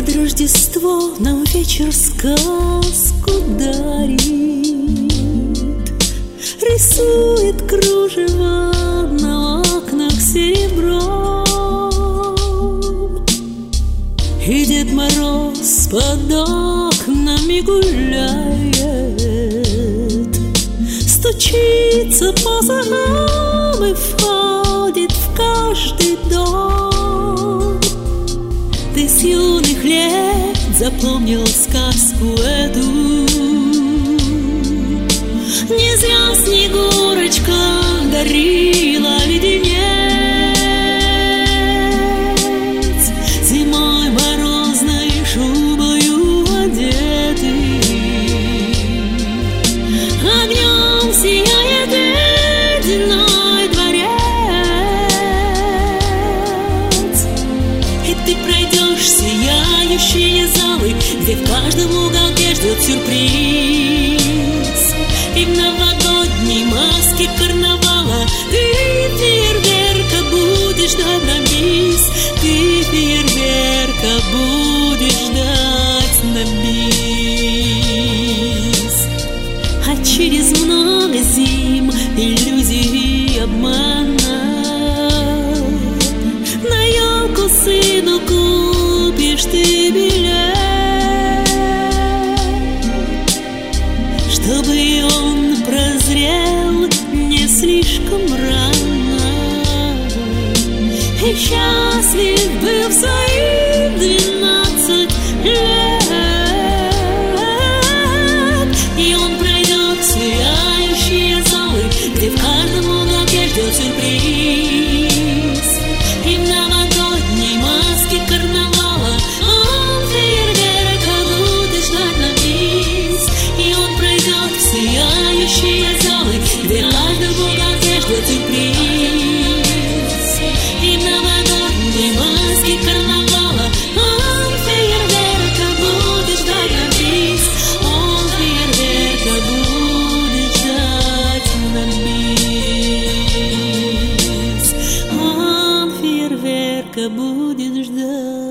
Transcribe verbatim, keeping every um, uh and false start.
Под Рождество нам вечер сказку дарит, рисует кружево на окнах серебром, и Дед Мороз под окнами гуляет, стучится по замам и входит в каждый дом. Ты с юных лет запомнил сказку эту, не зря Снегурочка дарила леденец, зимой морозной шубою одетый, огнем сияет ледяной дворец. И ты пройдешь сияющие залы, где в каждом уголке ждет сюрприз. И в новогодней маске карнавала ты фейерверка будешь ждать на бис, ты фейерверка будешь ждать на бис. А через много зим, иллюзий и обмана на елку сыну купишь ты билет, чтобы он прозрел не слишком рано и счастлив был в свои двенадцать лет. И он пройдет сияющие залы, где в каждом уголке ждет сюрприз. И в новогодней маске карнавала он фейерверка будет ждать на бис. И он пройдет в сияющие залы, где в каждом уголке ждет сюрприз. И в новогодней маске карнавала он фейерверка будет ждать на бис. Он фейерверка будет ждать на бис. Он фейерверка будет ждать.